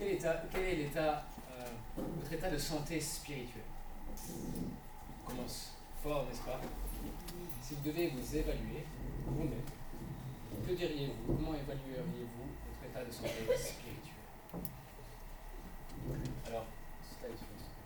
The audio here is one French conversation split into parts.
quel est votre état de santé spirituelle? On commence fort, n'est-ce pas? Si vous devez vous évaluer vous-même, que diriez-vous? Comment évalueriez-vous votre état de santé spirituelle? Alors, slide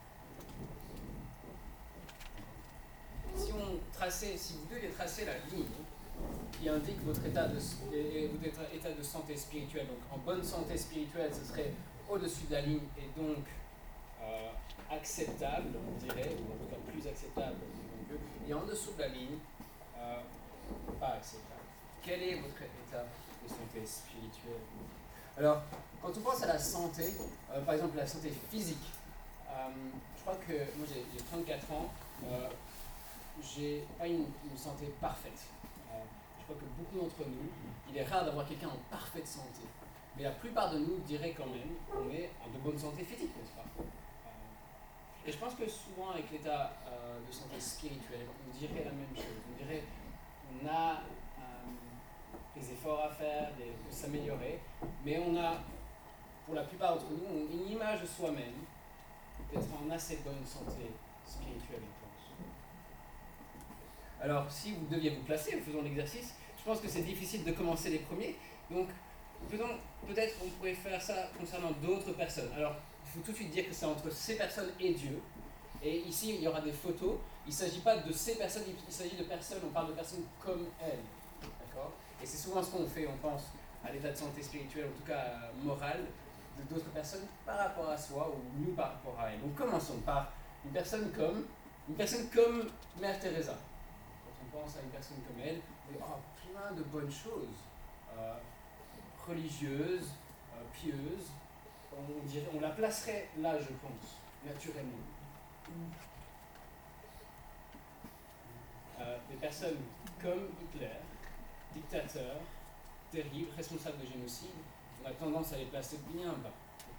suivant. Si vous deviez tracer la ligne qui indique votre état de santé spirituelle, donc en bonne santé spirituelle, ce serait au-dessus de la ligne et donc acceptable, on dirait, ou en tout cas plus acceptable, et en dessous de la ligne, pas acceptable. Quel est votre état de santé spirituelle? Alors, quand on pense à la santé, par exemple la santé physique, je crois que moi j'ai 34 ans, j'ai pas une santé parfaite. Je crois que beaucoup d'entre nous, il est rare d'avoir quelqu'un en parfaite santé. Mais la plupart de nous diraient quand même qu'on est en de bonne santé physique, n'est-ce pas? Et je pense que souvent avec l'état de santé spirituelle, on dirait la même chose. On dirait qu'on a des efforts à faire, de s'améliorer, mais on a, pour la plupart d'entre nous, une image de soi-même d'être en assez bonne santé spirituelle, je pense. Alors, si vous deviez vous placer, faisons l'exercice, je pense que c'est difficile de commencer les premiers, donc peut-être on pourrait faire ça concernant d'autres personnes. Alors, il faut tout de suite dire que c'est entre ces personnes et Dieu. Et ici, il y aura des photos. Il ne s'agit pas de ces personnes, il s'agit de personnes, on parle de personnes comme elles. D'accord? Et c'est souvent ce qu'on fait, on pense à l'état de santé spirituelle, en tout cas morale, de d'autres personnes par rapport à soi, ou nous par rapport à elles. Donc commençons par une personne comme Mère Teresa. Quand on pense à une personne comme elle, on dit, oh, plein de bonnes choses. Religieuse, pieuse, on la placerait là, je pense, naturellement. Des personnes comme Hitler, dictateur, terrible, responsable de génocide, on a tendance à les placer bien bas.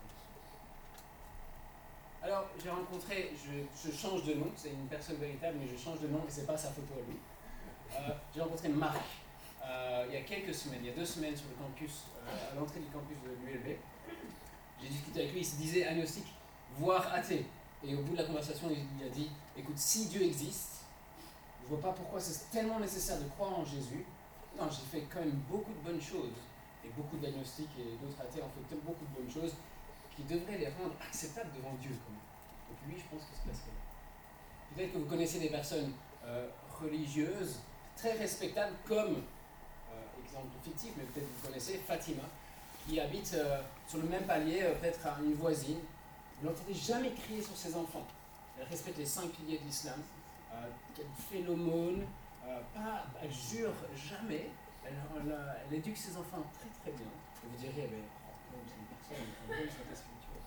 Alors, j'ai rencontré, je change de nom, c'est une personne véritable, mais je change de nom et c'est pas sa photo à lui. J'ai rencontré Marc il y a quelques semaines, il y a 2 semaines sur le campus, à l'entrée du campus de l'ULB. J'ai discuté avec lui, il se disait agnostique, voire athée. Et au bout de la conversation, il a dit, écoute, si Dieu existe, je vois pas pourquoi c'est tellement nécessaire de croire en Jésus. Non, j'ai fait quand même beaucoup de bonnes choses. Et beaucoup d'agnostiques et d'autres athées ont fait beaucoup de bonnes choses qui devraient les rendre acceptables devant Dieu. Quand même. Donc lui, je pense qu'il se placerait là. Peut-être que vous connaissez des personnes religieuses, très respectables, comme, exemple fictif, mais peut-être vous connaissez Fatima, qui habite sur le même palier, peut-être à une voisine. Vous n'entendez jamais crier sur ses enfants. Elle respecte les 5 piliers de l'islam. Elle fait l'aumône, elle jure jamais. Elle éduque ses enfants très très bien. Et vous direz, mais c'est une personne en bonne santé spirituelle.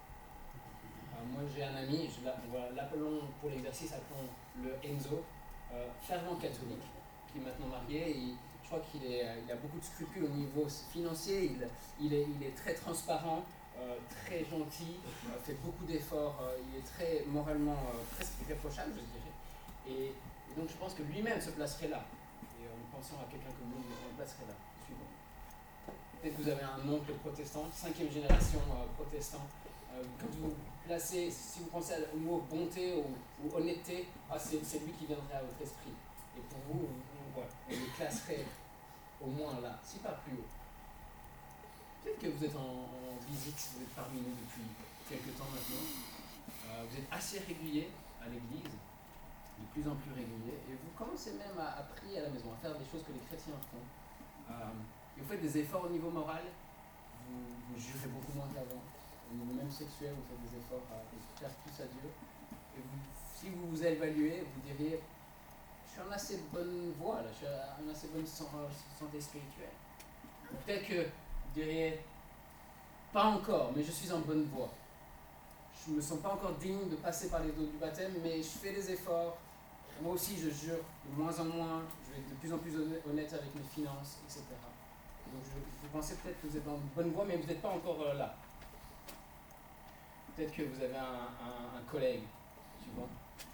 Moi j'ai un ami, l'appelons pour l'exercice, appelons-le Enzo, fervent catholique, qui est maintenant marié. Je crois qu'il a beaucoup de scrupules au niveau financier, il est très transparent, très gentil, fait beaucoup d'efforts, il est très moralement presque irréprochable, je dirais. Et donc je pense que lui-même se placerait là. Et en pensant à quelqu'un comme lui, on le placerait là. Suivant. Peut-être que vous avez un oncle protestant, 5e génération protestant. Quand vous placez, si vous pensez au mot bonté ou honnêteté, c'est lui qui viendrait à votre esprit. Et pour vous, on le classerait au moins là, si pas plus haut. Peut-être que vous êtes en visite, vous êtes parmi nous depuis quelques temps maintenant. Vous êtes assez régulier à l'église, de plus en plus régulier, et vous commencez même à prier à la maison, à faire des choses que les chrétiens font. Et vous faites des efforts au niveau moral, vous jurez beaucoup moins qu'avant. Au niveau même sexuel, vous faites des efforts à faire plus à Dieu. Et si vous vous évaluez, vous diriez, je suis en assez bonne voie, là, je suis en assez bonne santé spirituelle. Ou peut-être que vous diriez, pas encore, mais je suis en bonne voie. Je ne me sens pas encore digne de passer par les eaux du baptême, mais je fais des efforts. Moi aussi, je jure de moins en moins, je vais être de plus en plus honnête avec mes finances, etc. Donc vous pensez peut-être que vous êtes en bonne voie, mais vous n'êtes pas encore là. Peut-être que vous avez un collègue, suivant,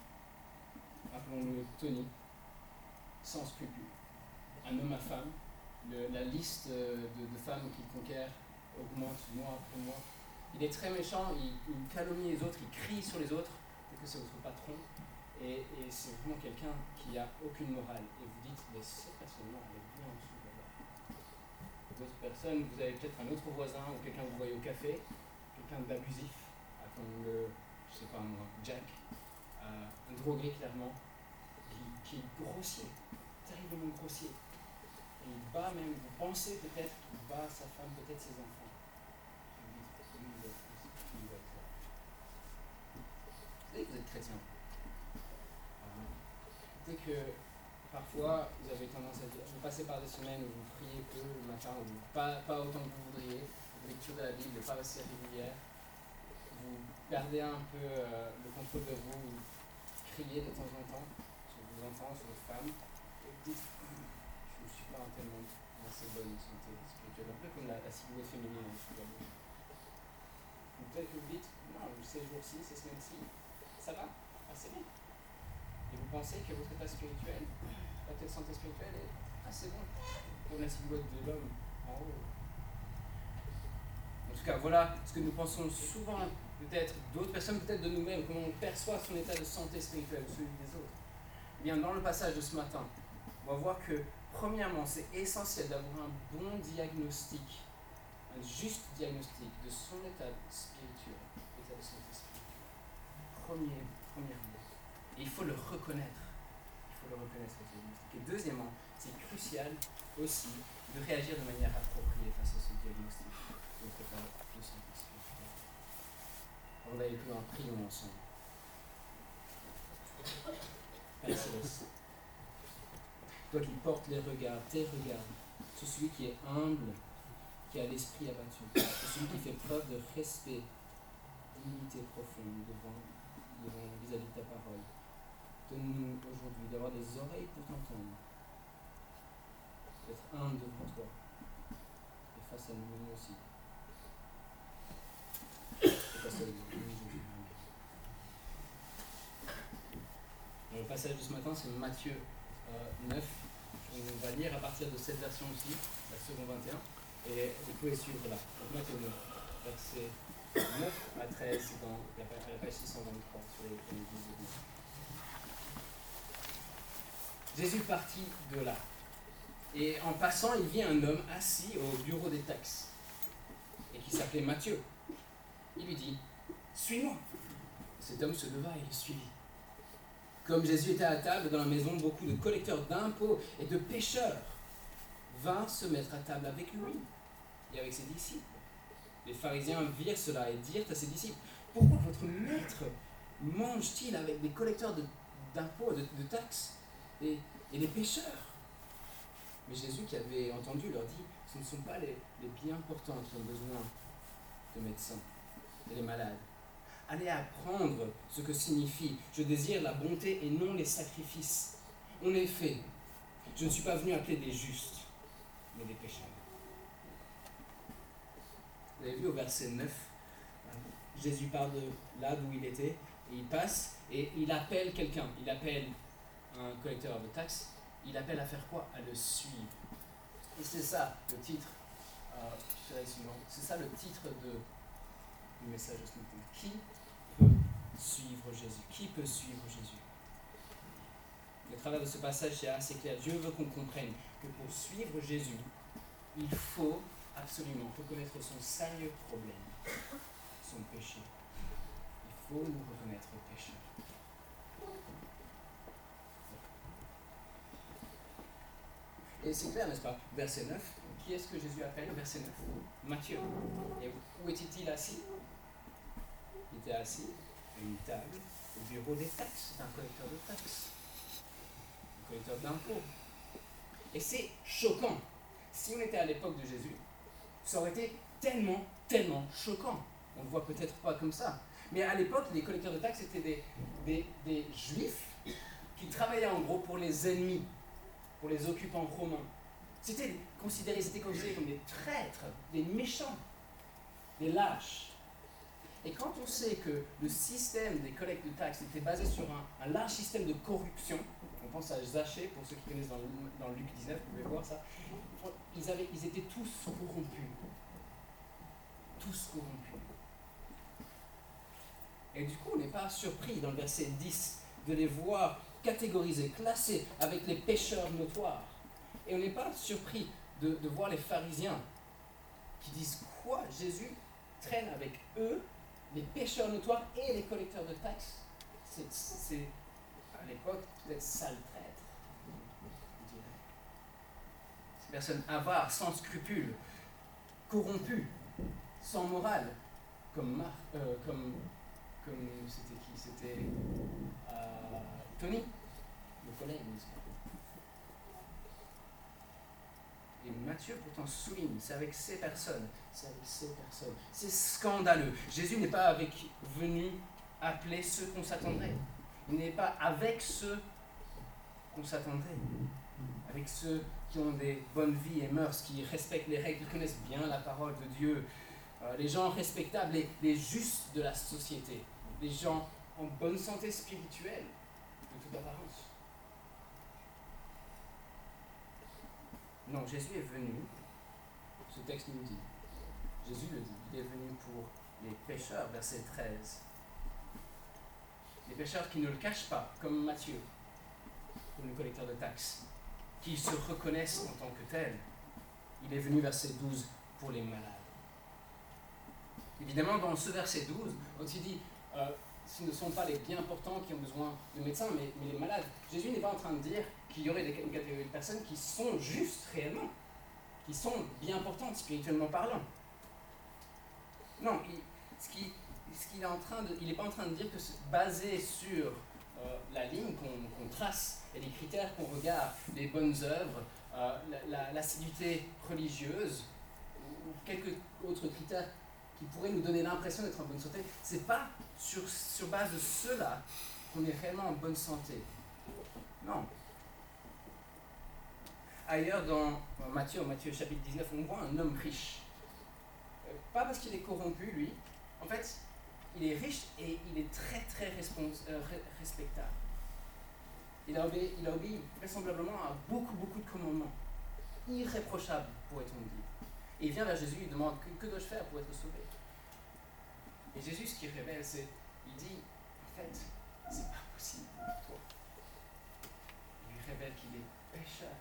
appelons-le Tony, sans scrupule, un homme à femme, la liste de femmes qu'il conquiert augmente mois après mois. il est très méchant, il calomnie les autres, il crie sur les autres, peut-être que c'est votre patron, et c'est vraiment quelqu'un qui n'a aucune morale. Et vous dites, mais cette personne-là, elle est bien en dessous là-bas. D'autres personnes, vous avez peut-être un autre voisin ou quelqu'un que vous voyez au café, quelqu'un d'abusif, comme je sais pas moi, Jack, un drogué clairement, qui est grossier, terriblement grossier. Et il bat même, vous pensez peut-être qu'il bat sa femme, peut-être ses enfants. Et vous dites, lui, il doit être là. Vous savez que vous êtes chrétien. Dès que parfois vous avez tendance à dire, vous passez par des semaines où vous priez peu le matin, ou pas autant que vous voudriez, lecture de la Bible n'est pas assez régulière, vous perdez un peu le contrôle de vous, vous criez de temps en temps sur vos enfants, sur votre femme, et vous dites, je ne suis pas tellement dans assez bonne santé spirituelle, un peu comme la silhouette féminine en dessous de la bouche. Ou peut-être que vous dites, non, ces jours-ci, ces semaines-ci, ça va, assez bien. Et vous pensez que votre état spirituel, votre santé spirituelle est assez bon pour la silhouette de l'homme en haut. En tout cas, voilà ce que nous pensons souvent, peut-être d'autres personnes, peut-être de nous-mêmes, comment on perçoit son état de santé spirituelle, celui des autres. Eh bien, dans le passage de ce matin, on va voir que, premièrement, c'est essentiel d'avoir un bon diagnostic, un juste diagnostic de son état spirituel, état de santé spirituelle. Premièrement. Et il faut le reconnaître. Il faut le reconnaître, ce diagnostic. Et deuxièmement, c'est crucial aussi de réagir de manière appropriée face à ce diagnostic. Donc, pas de santé spirituelle. On va aller plus loin, prions ensemble. Père Céleste, toi qui portes les regards, tes regards, sur celui qui est humble, qui a l'esprit abattu, sur celui qui fait preuve de respect, d'humilité profonde vis-à-vis de ta parole. Donne-nous aujourd'hui d'avoir des oreilles pour t'entendre, d'être humble devant toi, et face à nous aussi. Le passage de ce matin, c'est Matthieu 9. On va lire à partir de cette version aussi, la seconde 21, et vous pouvez suivre là. Donc Matthieu 9, versets 9 à 13, c'est dans la page 623 sur les églises de Jésus partit de là. Et en passant, il vit un homme assis au bureau des taxes, et qui s'appelait Matthieu. Il lui dit, « Suis-moi !» Cet homme se leva et le suivit. Comme Jésus était à table dans la maison, beaucoup de collecteurs d'impôts et de pécheurs vinrent se mettre à table avec lui et avec ses disciples. Les pharisiens virent cela et dirent à ses disciples, « Pourquoi votre maître mange-t-il avec des collecteurs d'impôts, de taxes et les pécheurs ?» Mais Jésus, qui avait entendu, leur dit, « Ce ne sont pas les bien portants qui ont besoin de médecins, et les malades. Allez apprendre ce que signifie « Je désire la bonté et non les sacrifices ». En effet, je ne suis pas venu appeler des justes, mais des pécheurs. Vous avez vu au verset 9, Jésus parle de là d'où il était, et il passe, et il appelle quelqu'un, il appelle un collecteur de taxes, il appelle à faire quoi? À le suivre. Et c'est ça le titre, c'est ça le titre du message de ce matin. Qui peut suivre Jésus? Qui peut suivre Jésus? Le travers de ce passage, c'est assez clair. Dieu veut qu'on comprenne que pour suivre Jésus, il faut absolument reconnaître son sérieux problème, son péché. Il faut nous reconnaître pécheurs. Et c'est clair, n'est-ce pas? Verset 9, qui est-ce que Jésus appelle? Verset 9, Matthieu. Et où était-il assis? Il était assis à une table au bureau des taxes. C'est un collecteur de taxes, un collecteur d'impôts. Et c'est choquant. Si on était à l'époque de Jésus, ça aurait été tellement choquant. On ne le voit peut-être pas comme ça. Mais à l'époque, les collecteurs de taxes étaient des juifs qui travaillaient en gros pour les ennemis, pour les occupants romains. C'était considéré comme des traîtres, des méchants, des lâches. Et quand on sait que le système des collectes de taxes était basé sur un large système de corruption, on pense à Zachée, pour ceux qui connaissent dans Luc 19, vous pouvez voir ça, ils étaient tous corrompus. Tous corrompus. Et du coup, on n'est pas surpris dans le verset 10 de les voir catégorisés, classés avec les pécheurs notoires. Et on n'est pas surpris de voir les pharisiens qui disent quoi? Jésus traîne avec eux, les pécheurs notoires et les collecteurs de taxes. C'est à l'époque peut-être sale traître, on dirait. Ces personnes avares, sans scrupules, corrompues, sans morale, comme c'était qui? C'était Tony, le collègue, n'est-ce pas? Et Matthieu pourtant souligne, c'est avec ces personnes. C'est scandaleux. Jésus n'est pas venu appeler ceux qu'on s'attendrait. Il n'est pas avec ceux qu'on s'attendrait. Avec ceux qui ont des bonnes vies et mœurs, qui respectent les règles, qui connaissent bien la parole de Dieu. Les gens respectables, les justes de la société. Les gens en bonne santé spirituelle, de toute apparence. Non, Jésus est venu, ce texte nous dit, Jésus le dit, il est venu pour les pécheurs, verset 13. Les pécheurs qui ne le cachent pas, comme Matthieu, comme le collecteur de taxes, qui se reconnaissent en tant que tels. Il est venu, verset 12, pour les malades. Évidemment, dans ce verset 12, on s'y dit, ce ne sont pas les bien portants qui ont besoin de médecins, mais les malades. Jésus n'est pas en train de dire qu'il y aurait une catégorie de personnes qui sont justes réellement, qui sont bien portantes spirituellement parlant. Non, il n'est pas en train de dire que basé sur la ligne qu'on trace et les critères qu'on regarde, les bonnes œuvres, l'assiduité religieuse ou quelques autres critères qui pourraient nous donner l'impression d'être en bonne santé, c'est pas sur base de cela qu'on est réellement en bonne santé. Non. Ailleurs dans Matthieu chapitre 19, on voit un homme riche. Pas parce qu'il est corrompu, lui. En fait, il est riche et il est très très respectable. Il a obéi vraisemblablement à beaucoup de commandements. Irréprochable, pourrait-on dire. Et il vient vers Jésus et il demande que dois-je faire pour être sauvé? Et Jésus, ce qu'il révèle, il dit, en fait, c'est pas possible pour toi. Il lui révèle qu'il est pécheur.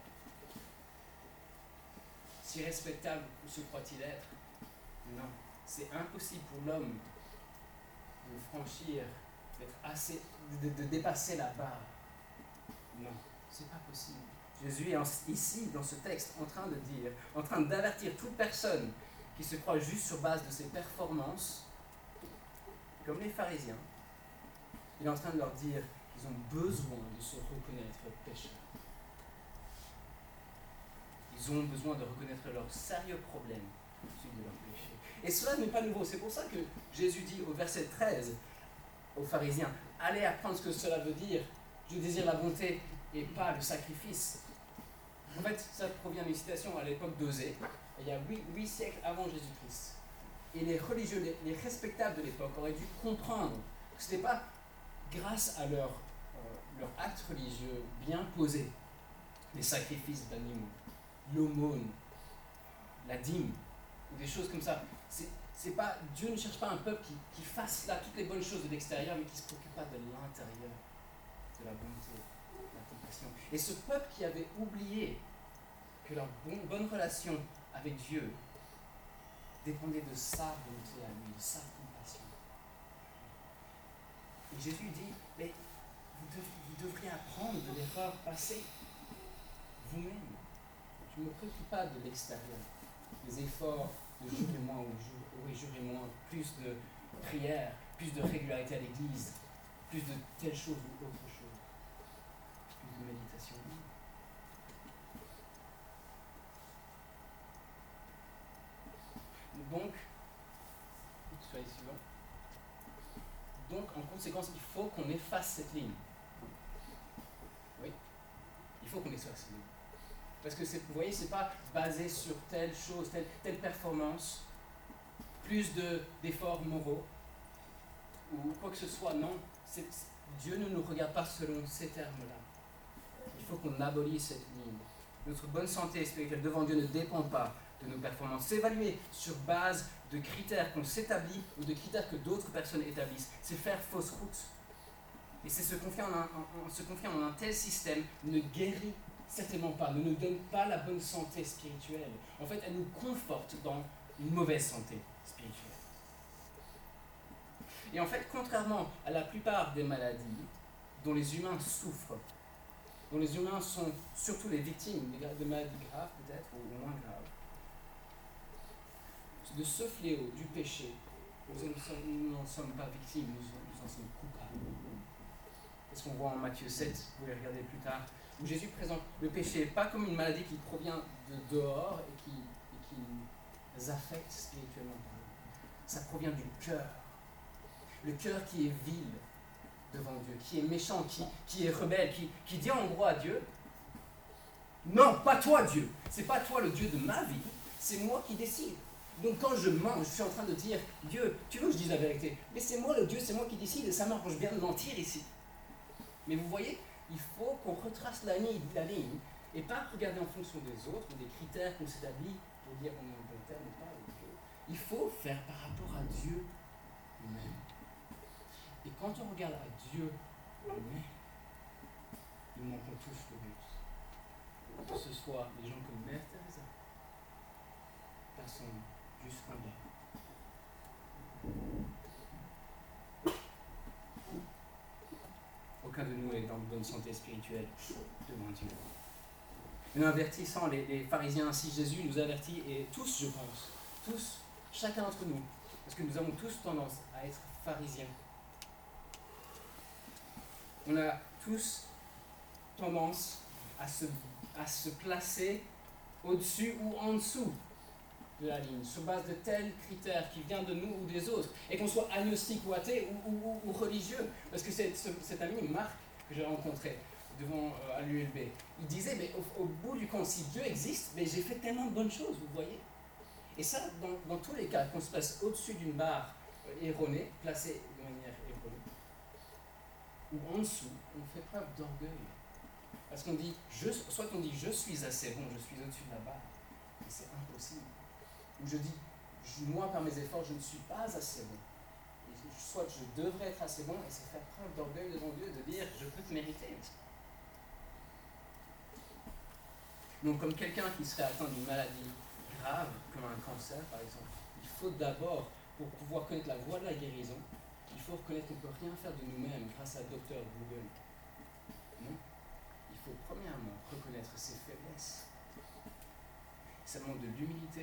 Si respectable se croit-il être? Non, c'est impossible pour l'homme de franchir, de dépasser la barre. Non, c'est pas possible. Jésus est ici, dans ce texte, en train d'avertir toute personne qui se croit juste sur base de ses performances, comme les pharisiens. Il est en train de leur dire qu'ils ont besoin de se reconnaître pécheurs. Ils ont besoin de reconnaître leur sérieux problème, celui de leur péché. Et cela n'est pas nouveau. C'est pour ça que Jésus dit au verset 13 aux pharisiens, allez apprendre ce que cela veut dire. Je désire la bonté et pas le sacrifice. En fait, ça provient d'une citation à l'époque d'Osée, il y a 8 siècles avant Jésus-Christ. Et les religieux, les respectables de l'époque auraient dû comprendre que ce n'était pas grâce à leur acte religieux bien posé, les sacrifices d'animaux, l'aumône, la dîme, ou des choses comme ça. C'est pas, Dieu ne cherche pas un peuple qui fasse là toutes les bonnes choses de l'extérieur, mais qui ne se préoccupe pas de l'intérieur, de la bonté, de la compassion. Et ce peuple qui avait oublié que leur bonne relation avec Dieu dépendait de sa bonté à lui, de sa compassion. Et Jésus dit, mais vous devriez apprendre de l'erreur passée, vous-même. Je ne me préoccupe pas de l'extérieur, des efforts de jour et mois ou jour et mois, plus de prière, plus de régularité à l'église, plus de telle chose ou autre chose, plus de méditation. Donc, soyez suivant. Donc, en conséquence, il faut qu'on efface cette ligne. Oui, il faut qu'on efface cette ligne. Parce que, vous voyez, c'est pas basé sur telle chose, telle performance, plus d'efforts moraux, ou quoi que ce soit. Non, Dieu ne nous regarde pas selon ces termes-là. Il faut qu'on abolisse cette ligne. Notre bonne santé spirituelle devant Dieu ne dépend pas de nos performances. S'évaluer sur base de critères qu'on s'établit ou de critères que d'autres personnes établissent, c'est faire fausse route. Et c'est se confier en un tel système ne guérit certainement pas, ne nous donne pas la bonne santé spirituelle. En fait, elle nous conforte dans une mauvaise santé spirituelle. Et en fait, contrairement à la plupart des maladies dont les humains souffrent, dont les humains sont surtout les victimes de maladies graves peut-être, ou moins graves, de ce fléau du péché, nous n'en sommes pas victimes, nous en sommes coupables. C'est ce qu'on voit en Matthieu 7, vous pouvez regarder plus tard, où Jésus présente le péché pas comme une maladie qui provient de dehors et qui nous affecte spirituellement. Ça provient du cœur. Le cœur qui est vil devant Dieu, qui est méchant, qui est rebelle, qui dit en gros à Dieu, non, pas toi Dieu, c'est pas toi le Dieu de ma vie, c'est moi qui décide. Donc quand je mens, je suis en train de dire, Dieu, tu veux que je dise la vérité, mais c'est moi le Dieu, c'est moi qui décide, et ça m'arrange bien de mentir ici. Mais vous voyez, il faut qu'on retrace la ligne, et pas regarder en fonction des autres, ou des critères qu'on s'établit pour dire on est en bon terme ou pas avec Dieu. Il faut faire par rapport à Dieu lui-même. Et quand on regarde à Dieu lui-même, nous manquons tous le but. Que ce soit des gens comme Mère Teresa, passons jusqu'en bas. Aucun de nous est dans de bonne santé spirituelle devant Dieu. En avertissant les pharisiens ainsi, Jésus nous avertit, et tous, je pense, tous, chacun d'entre nous, parce que nous avons tous tendance à être pharisiens. On a tous tendance à se placer au-dessus ou en dessous de la ligne, sur base de tels critères qui viennent de nous ou des autres, et qu'on soit agnostique ou athée ou religieux. Parce que cet ami, Marc, que j'ai rencontré à l'ULB, il disait, mais au bout du compte, si Dieu existe, mais j'ai fait tellement de bonnes choses, vous voyez. Et ça, dans tous les cas, qu'on se place au-dessus d'une barre erronée, placée de manière erronée, ou en dessous, on fait preuve d'orgueil. Parce qu'on dit, soit on dit, je suis assez bon, je suis au-dessus de la barre, mais c'est impossible. Ou je dis, moi par mes efforts, je ne suis pas assez bon. Et soit je devrais être assez bon, et c'est faire preuve d'orgueil devant Dieu, de dire, je peux te mériter. Donc comme quelqu'un qui serait atteint d'une maladie grave, comme un cancer par exemple, il faut d'abord, pour pouvoir connaître la voie de la guérison, il faut reconnaître qu'on ne peut rien faire de nous-mêmes grâce à Dr Google. Non. Il faut premièrement reconnaître ses faiblesses. Ça demande de l'humilité.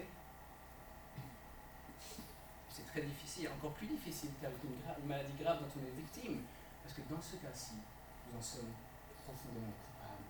C'est très difficile, encore plus difficile qu'avec une maladie grave dont on est victime, parce que dans ce cas-ci, nous en sommes profondément coupables.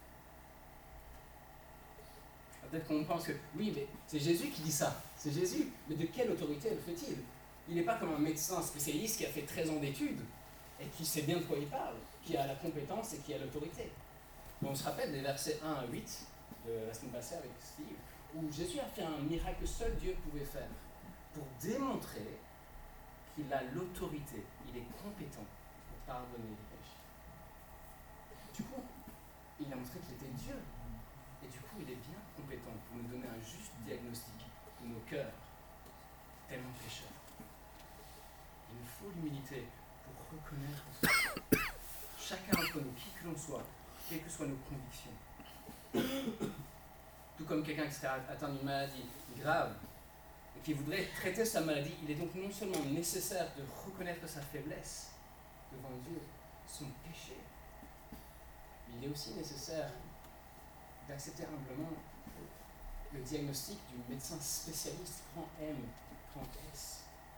Peut-être qu'on pense que, oui, mais c'est Jésus qui dit ça, c'est Jésus, mais de quelle autorité le fait-il? Il n'est pas comme un médecin spécialiste qui a fait 13 ans d'études, et qui sait bien de quoi il parle, qui a la compétence et qui a l'autorité. Mais on se rappelle des versets 1 à 8 de la semaine passée avec Steve, où Jésus a fait un miracle que seul Dieu pouvait faire, pour démontrer qu'il a l'autorité, il est compétent pour pardonner les péchés. Du coup, il a montré qu'il était Dieu. Et du coup, il est bien compétent pour nous donner un juste diagnostic de nos cœurs, tellement pécheurs. Il nous faut l'humilité pour reconnaître chacun d'entre nous, qui que l'on soit, quelles que soient nos convictions. Tout comme quelqu'un qui serait atteint d'une maladie grave, et qui voudrait traiter sa maladie, il est donc non seulement nécessaire de reconnaître sa faiblesse devant Dieu, son péché, mais il est aussi nécessaire d'accepter humblement le diagnostic du médecin spécialiste, grand M, grand S.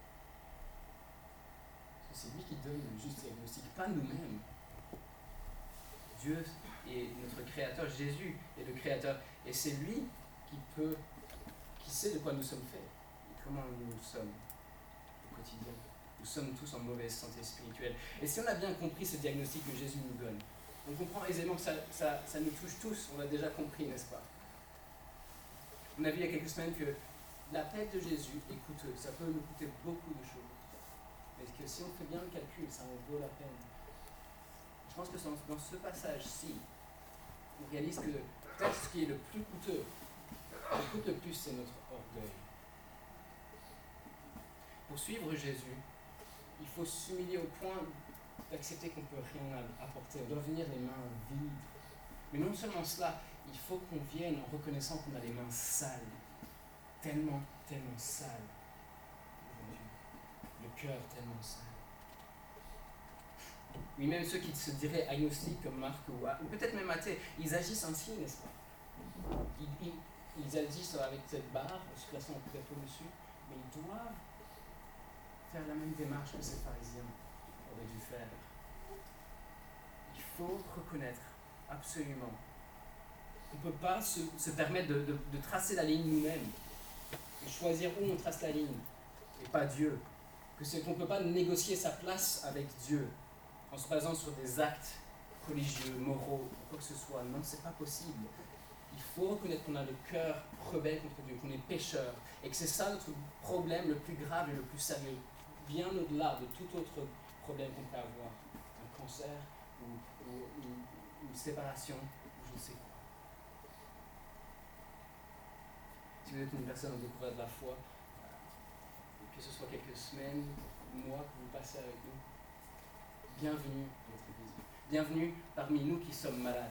Parce que c'est lui qui donne le juste diagnostic, pas nous-mêmes. Dieu est notre créateur, Jésus est le créateur, et c'est lui qui sait de quoi nous sommes faits. Comment nous sommes au quotidien. Nous sommes tous en mauvaise santé spirituelle. Et si on a bien compris ce diagnostic que Jésus nous donne, on comprend aisément que ça nous touche tous, on l'a déjà compris, n'est-ce pas? On a vu il y a quelques semaines que l'appel de Jésus est coûteux, ça peut nous coûter beaucoup de choses. Mais que si on fait bien le calcul, ça en vaut la peine. Je pense que dans ce passage-ci, on réalise que peut-être ce qui est le plus coûteux, Ce qui coûte le plus, c'est notre orgueil. Pour suivre Jésus, il faut s'humilier au point d'accepter qu'on ne peut rien apporter. On doit venir les mains vides. Mais non seulement cela, il faut qu'on vienne en reconnaissant qu'on a les mains sales. Tellement, tellement sales. Le cœur tellement sale. Oui, même ceux qui se diraient agnostiques comme Marc ou peut-être même athées, ils agissent ainsi, n'est-ce pas? Ils agissent avec cette barre, se plaçant peut-être au-dessus, mais ils doivent faire la même démarche que ces pharisiens auraient dû faire. Il faut reconnaître absolument qu'on ne peut pas se permettre de tracer la ligne nous-mêmes, de choisir où on trace la ligne, et pas Dieu. Qu'on ne peut pas négocier sa place avec Dieu en se basant sur des actes religieux, moraux, quoi que ce soit. Non, c'est pas possible. Il faut reconnaître qu'on a le cœur rebelle contre Dieu, qu'on est pécheur, et que c'est ça notre problème le plus grave et le plus sérieux, bien au-delà de tout autre problème qu'on peut avoir, un cancer ou une séparation, ou je ne sais quoi. Si vous êtes une personne en découvert de la foi, que ce soit quelques semaines, mois que vous passez avec nous, bienvenue dans notre église. Bienvenue parmi nous qui sommes malades.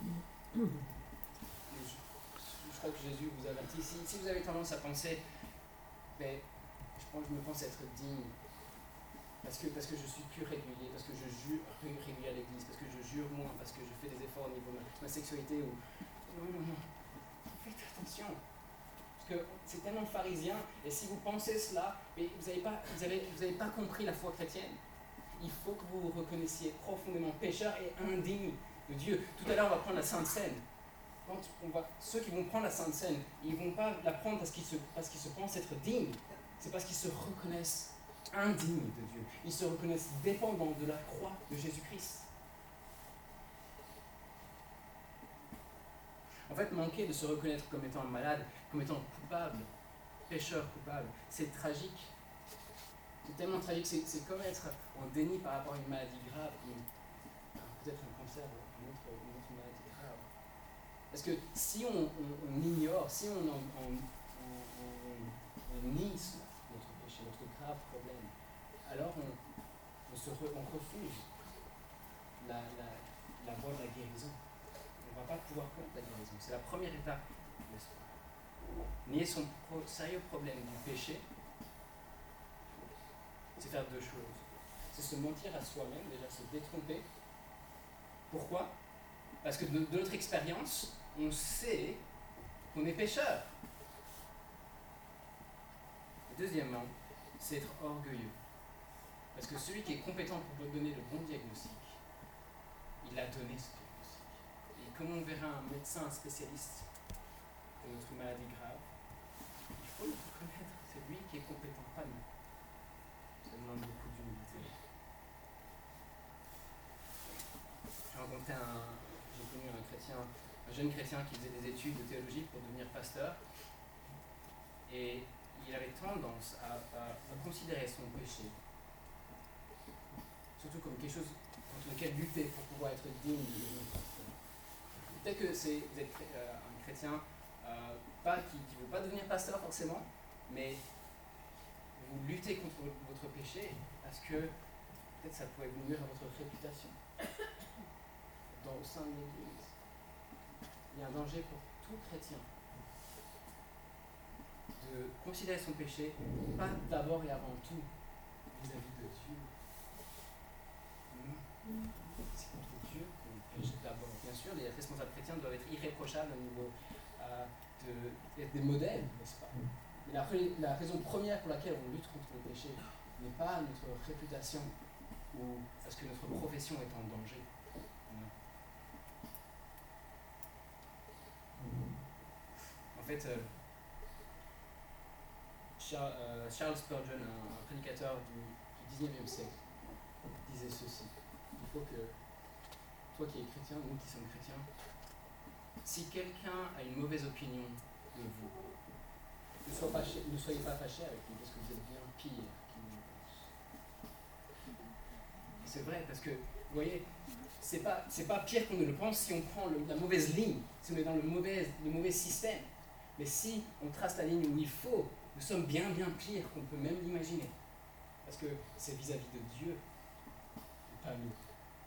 Je crois que Jésus vous avertit. Si vous avez tendance à penser, je me pense être digne, parce que je suis plus régulier, parce que je jure régulier à l'église, parce que je jure moins, parce que je fais des efforts au niveau de ma sexualité. Non. Faites attention. Parce que c'est tellement pharisien, et si vous pensez cela, mais vous n'avez pas compris la foi chrétienne. Il faut que vous vous reconnaissiez profondément pécheur et indigne de Dieu. Tout à l'heure, on va prendre la Sainte Seine. Ceux qui vont prendre la Sainte Seine, ils ne vont pas la prendre parce qu'ils se pensent être dignes. C'est parce qu'ils se reconnaissent indignes de Dieu. Ils se reconnaissent dépendants de la croix de Jésus-Christ. En fait, manquer de se reconnaître comme étant malade, comme étant coupable, pécheur coupable, c'est tragique. C'est tellement tragique, c'est comme être en déni par rapport à une maladie grave, peut-être un cancer ou une autre maladie grave. Parce que si on ignore, si on nie notre péché, notre grave problème, alors on refuse la voie de la guérison. On ne va pas pouvoir connaître la guérison. C'est la première étape de l'espoir. Nier son sérieux problème du péché, c'est faire deux choses. C'est se mentir à soi-même, déjà se détromper. Pourquoi? Parce que de notre expérience, on sait qu'on est pécheur. Et deuxièmement, c'est être orgueilleux. Parce que celui qui est compétent pour donner le bon diagnostic, il a donné ce diagnostic. Et comme on verra un médecin, un spécialiste de notre maladie grave, il faut le reconnaître. C'est lui qui est compétent, pas nous. Ça demande beaucoup d'humilité. J'ai connu un jeune chrétien qui faisait des études de théologie pour devenir pasteur. Et il avait tendance à considérer son péché, surtout comme quelque chose contre lequel lutter pour pouvoir être digne de Dieu. Peut-être que vous êtes un chrétien qui ne veut pas devenir pasteur forcément, mais vous luttez contre votre péché parce que peut-être ça pourrait vous nuire à votre réputation au sein de l'Église. Il y a un danger pour tout chrétien de considérer son péché pas d'abord et avant tout vis-à-vis de Dieu. Non. C'est contre Dieu qu'on pêche d'abord. Bien sûr, les responsables chrétiens doivent être irréprochables au niveau d'être des modèles, n'est-ce pas? Mais la raison première pour laquelle on lutte contre le péché n'est pas notre réputation ou parce que notre profession est en danger. Non. En fait, Charles Spurgeon, un prédicateur du 19e siècle, disait ceci. Il faut que, toi qui es chrétien, nous qui sommes chrétiens, si quelqu'un a une mauvaise opinion de vous, ne soyez pas fâchés avec lui, parce que vous êtes bien pire qu'il ne le pense. C'est vrai, parce que, vous voyez, c'est pas pire qu'on ne le pense si on prend la mauvaise ligne, si on est dans le mauvais système. Mais si on trace la ligne où il faut, nous sommes bien pire qu'on peut même l'imaginer. Parce que c'est vis-à-vis de Dieu, et pas nous.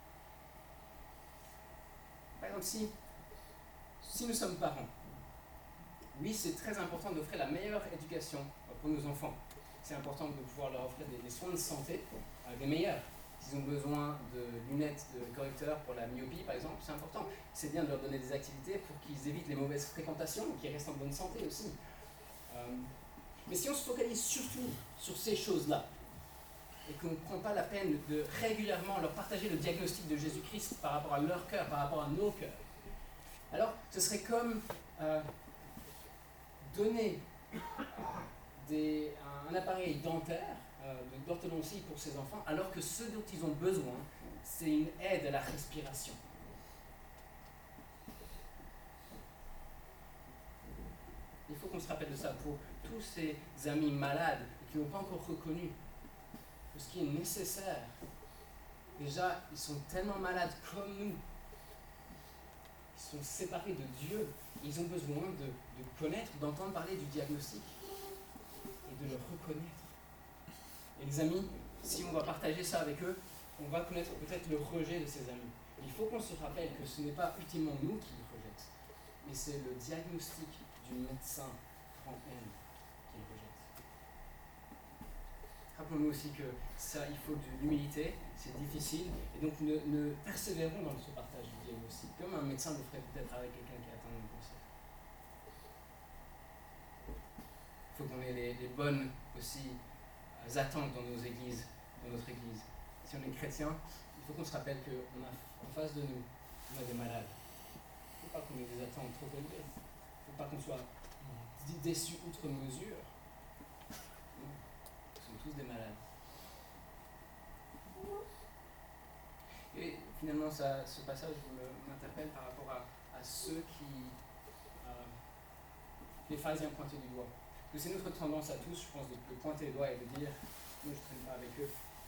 Par exemple, si nous sommes parents, oui, c'est très important d'offrir la meilleure éducation pour nos enfants. C'est important de pouvoir leur offrir des soins de santé, des meilleurs. S'ils ont besoin de lunettes de correcteur pour la myopie, par exemple, c'est important. C'est bien de leur donner des activités pour qu'ils évitent les mauvaises fréquentations et qu'ils restent en bonne santé aussi. Mais si on se focalise surtout sur ces choses-là, et qu'on ne prend pas la peine de régulièrement leur partager le diagnostic de Jésus-Christ par rapport à leur cœur, par rapport à nos cœurs, alors ce serait comme donner un appareil dentaire, d'orthodontie pour ces enfants, alors que ce dont ils ont besoin, c'est une aide à la respiration. Il faut qu'on se rappelle de ça pour tous ces amis malades qui n'ont pas encore reconnu ce qui est nécessaire. Déjà, ils sont tellement malades comme nous. Ils sont séparés de Dieu. Ils ont besoin de connaître, d'entendre parler du diagnostic et de le reconnaître. Et les amis, si on va partager ça avec eux, on va connaître peut-être le rejet de ces amis. Il faut qu'on se rappelle que ce n'est pas ultimement nous qui le rejettent, mais c'est le diagnostic du médecin grand N qui le rejette. Rappelons-nous aussi que ça, il faut de l'humilité, c'est difficile, et donc nous persévérons dans ce partage du diagnostic, comme un médecin le ferait peut-être avec quelqu'un qui a atteint un cancer. Il faut qu'on ait les bonnes aussi attentes dans nos églises, dans notre église. Si on est chrétien, il faut qu'on se rappelle qu'on a en face de nous, on a des malades. Il ne faut pas qu'on ait des attentes trop élevées. Il ne faut pas qu'on soit déçus outre mesure. Nous sommes tous des malades. Et finalement, ce passage m'interpelle par rapport à ceux les pharisiens pointés du doigt. Parce que c'est notre tendance à tous, je pense, de pointer les doigts et de dire « moi je ne traîne pas avec eux ».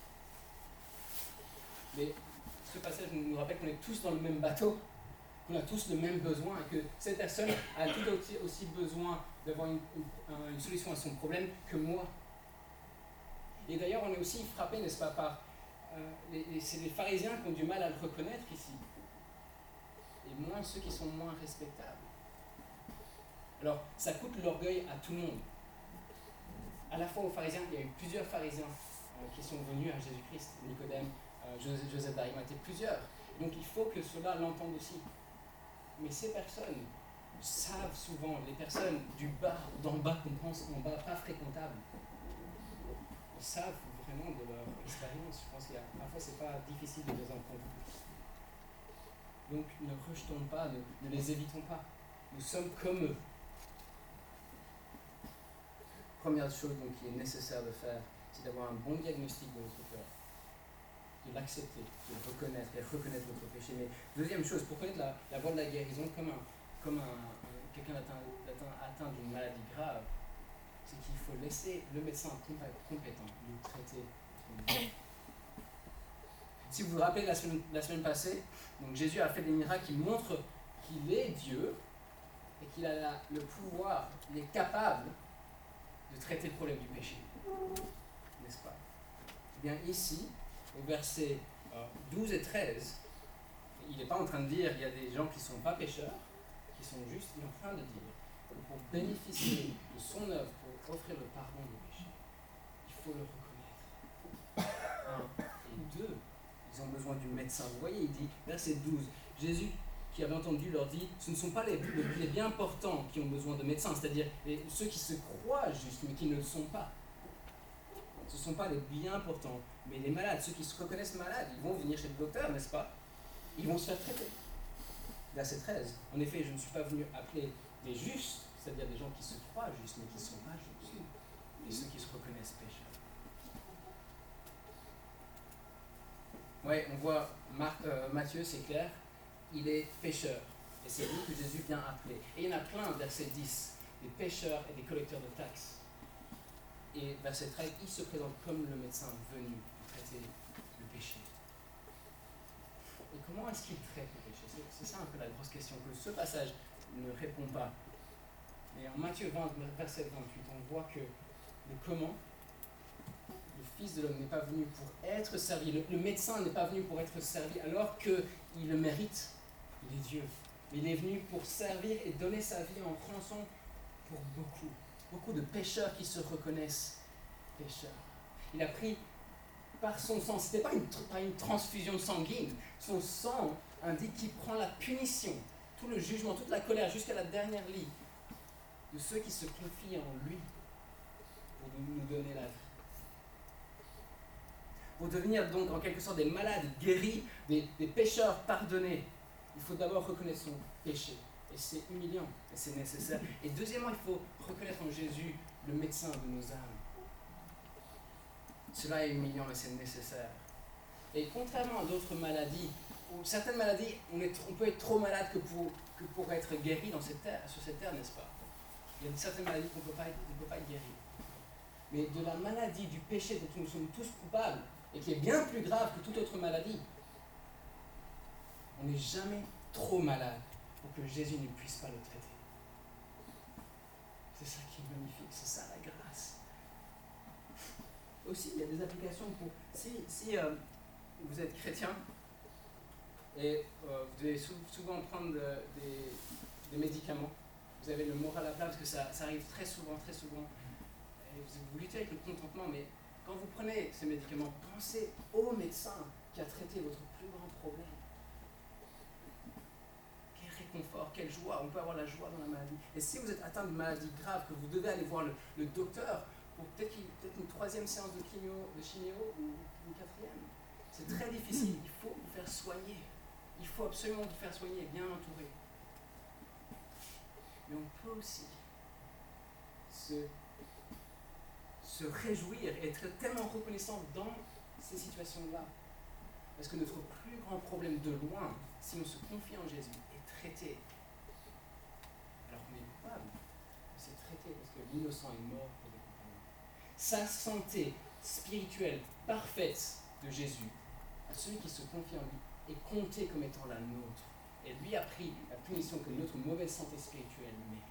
Mais ce passage nous rappelle qu'on est tous dans le même bateau, qu'on a tous le même besoin et que cette personne a tout aussi besoin d'avoir une solution à son problème que moi. Et d'ailleurs, on est aussi frappé, n'est-ce pas, par... c'est les pharisiens qui ont du mal à le reconnaître ici. Et moins ceux qui sont moins respectables. Alors, ça coûte l'orgueil à tout le monde. À la fois aux pharisiens, il y a eu plusieurs pharisiens qui sont venus à Jésus-Christ, Nicodème, Joseph d'Arimathée, plusieurs. Donc il faut que ceux-là l'entendent aussi. Mais ces personnes savent souvent, les personnes du bas, d'en bas, qu'on pense en bas, pas fréquentables, savent vraiment de leur expérience. Je pense qu'à la fois, c'est pas difficile de les entendre. Donc ne rejetons pas, ne les évitons pas. Nous sommes comme eux. Première chose donc, qui est nécessaire de faire, c'est d'avoir un bon diagnostic de notre cœur, de l'accepter, de le reconnaître et reconnaître notre péché. Mais deuxième chose, pour connaître la voie de la guérison comme quelqu'un atteint d'une maladie grave, c'est qu'il faut laisser le médecin compétent nous traiter. Si vous vous rappelez la semaine passée, donc Jésus a fait des miracles qui montrent qu'il est Dieu et qu'il a le pouvoir, il est capable de traiter le problème du péché. N'est-ce pas? Eh bien ici, au verset 12 et 13, il n'est pas en train de dire qu'il y a des gens qui ne sont pas pécheurs, qui sont justes, il est en train de dire que pour bénéficier de son œuvre, pour offrir le pardon du péché, il faut le reconnaître. 1 et 2, ils ont besoin du médecin. Vous voyez, il dit, verset 12, Jésus qui avait entendu leur dit, ce ne sont pas les bien portants qui ont besoin de médecins, c'est-à-dire ceux qui se croient justes mais qui ne le sont pas. Ce ne sont pas les bien portants, mais les malades, ceux qui se reconnaissent malades, ils vont venir chez le docteur, n'est-ce pas? Ils vont se faire traiter. Verset 13, en effet, je ne suis pas venu appeler des justes, c'est-à-dire des gens qui se croient justes mais qui ne sont pas justes, et ceux qui se reconnaissent pécheurs. Ouais, on voit Matthieu, c'est clair, il est pécheur. Et c'est lui que Jésus vient appeler. Et il y en a plein, verset 10, des pécheurs et des collecteurs de taxes. Et verset 13, il se présente comme le médecin venu traiter le péché. Et comment est-ce qu'il traite le péché? C'est ça un peu la grosse question que ce passage ne répond pas. Mais en Matthieu 20, verset 28, on voit que le comment, le Fils de l'homme n'est pas venu pour être servi, le médecin n'est pas venu pour être servi alors qu'il le mérite, il est Dieu. Mais il est venu pour servir et donner sa vie en rançon pour beaucoup de pécheurs qui se reconnaissent pécheurs. Il a pris par son sang, ce n'était pas une transfusion sanguine, son sang indique qu'il prend la punition, tout le jugement, toute la colère jusqu'à la dernière lie de ceux qui se confient en lui pour nous donner la vie. Pour devenir donc en quelque sorte des malades guéris, des pécheurs pardonnés, il faut d'abord reconnaître son péché. Et c'est humiliant, et c'est nécessaire. Et deuxièmement, il faut reconnaître en Jésus le médecin de nos âmes. Cela est humiliant, mais c'est nécessaire. Et contrairement à d'autres maladies, ou certaines maladies, on peut être trop malade que pour être guéri sur cette terre, n'est-ce pas? Il y a certaines maladies qu'on ne peut pas être guéri. Mais de la maladie, du péché dont nous sommes tous coupables, et qui est bien plus grave que toute autre maladie, on n'est jamais trop malade pour que Jésus ne puisse pas le traiter. C'est ça qui est magnifique, c'est ça la grâce. Aussi, il y a des applications pour... Si vous êtes chrétien, et vous devez souvent prendre des médicaments, vous avez le moral à plat parce que ça arrive très souvent, et vous luttez avec le contentement, mais quand vous prenez ces médicaments, pensez au médecin qui a traité votre plus grand problème. Quel réconfort, quelle joie, on peut avoir la joie dans la maladie. Et si vous êtes atteint de maladie grave, que vous devez aller voir le docteur pour peut-être une 3e séance de chimio ou une 4e, c'est très difficile, il faut vous faire soigner. Il faut absolument vous faire soigner, bien entouré. Mais on peut aussi se réjouir et être tellement reconnaissant dans ces situations-là. Parce que notre plus grand problème de loin, si on se confie en Jésus, est traité. Alors qu'on est coupable, c'est traité parce que l'innocent est mort pour des coupables. Sa santé spirituelle parfaite de Jésus, à celui qui se confie en lui, est comptée comme étant la nôtre. Et lui a pris la punition que notre mauvaise santé spirituelle mérite.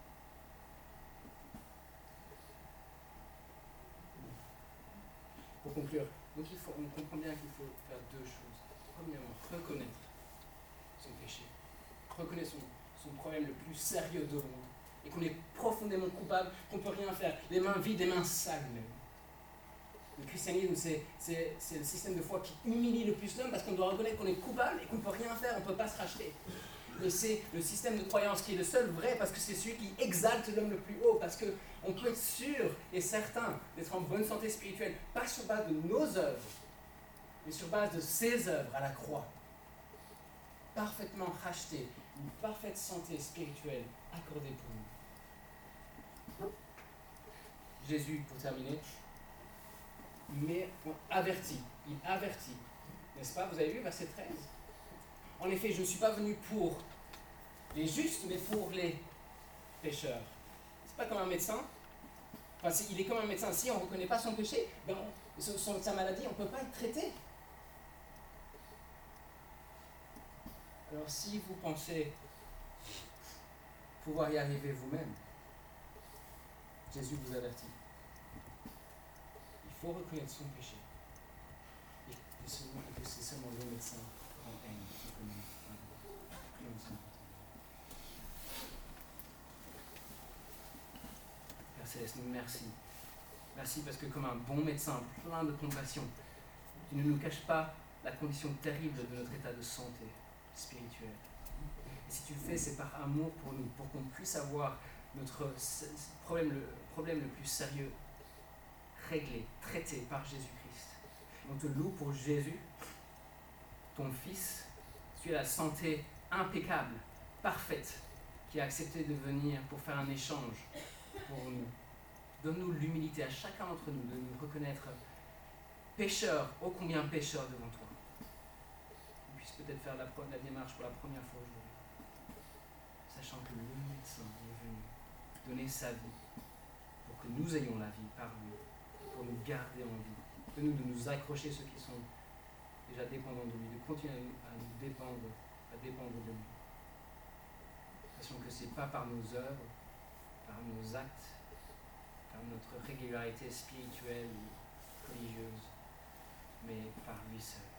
Pour conclure, donc on comprend bien qu'il faut faire 2 choses. Premièrement, reconnaître son péché, reconnaître son problème le plus sérieux de loin, et qu'on est profondément coupable, qu'on ne peut rien faire, les mains vides, les mains sales même. Le christianisme, c'est le système de foi qui humilie le plus l'homme parce qu'on doit reconnaître qu'on est coupable et qu'on ne peut rien faire, on ne peut pas se racheter. Et c'est le système de croyance qui est le seul vrai parce que c'est celui qui exalte l'homme le plus haut, parce qu'on peut être sûr et certain d'être en bonne santé spirituelle, pas sur base de nos œuvres, mais sur base de ses œuvres à la croix. Parfaitement racheté, une parfaite santé spirituelle accordée pour nous. Jésus, pour terminer, mais il avertit, n'est-ce pas? Vous avez lu verset 13. En effet, je ne suis pas venu pour les justes, mais pour les pécheurs. C'est pas comme un médecin. Enfin, il est comme un médecin. Si on ne reconnaît pas son péché, ben sa maladie, on ne peut pas être traité. Alors si vous pensez pouvoir y arriver vous-même, Jésus vous avertit. Il faut reconnaître son péché. Et que c'est seulement le médecin en haine qui peut nous pardonner. Père Céleste, merci. Merci parce que comme un bon médecin plein de compassion, tu ne nous caches pas la condition terrible de notre état de santé spirituelle. Et si tu le fais, c'est par amour pour nous, pour qu'on puisse avoir notre problème le plus sérieux réglé, traité par Jésus-Christ. On te loue pour Jésus, ton Fils. Tu as la santé impeccable, parfaite, qui a accepté de venir pour faire un échange pour nous. Donne-nous l'humilité à chacun d'entre nous de nous reconnaître pécheurs, ô combien pécheurs devant toi. On puisse peut-être faire la démarche pour la première fois aujourd'hui, sachant que le médecin est venu donner sa vie pour que nous ayons la vie par lui, pour nous garder en vie. Donne-nous de nous accrocher ceux qui sont déjà dépendants de lui, de continuer à nous dépendre de lui. Sachant que ce n'est pas par nos œuvres, par nos actes, par notre régularité spirituelle ou religieuse, mais par lui seul.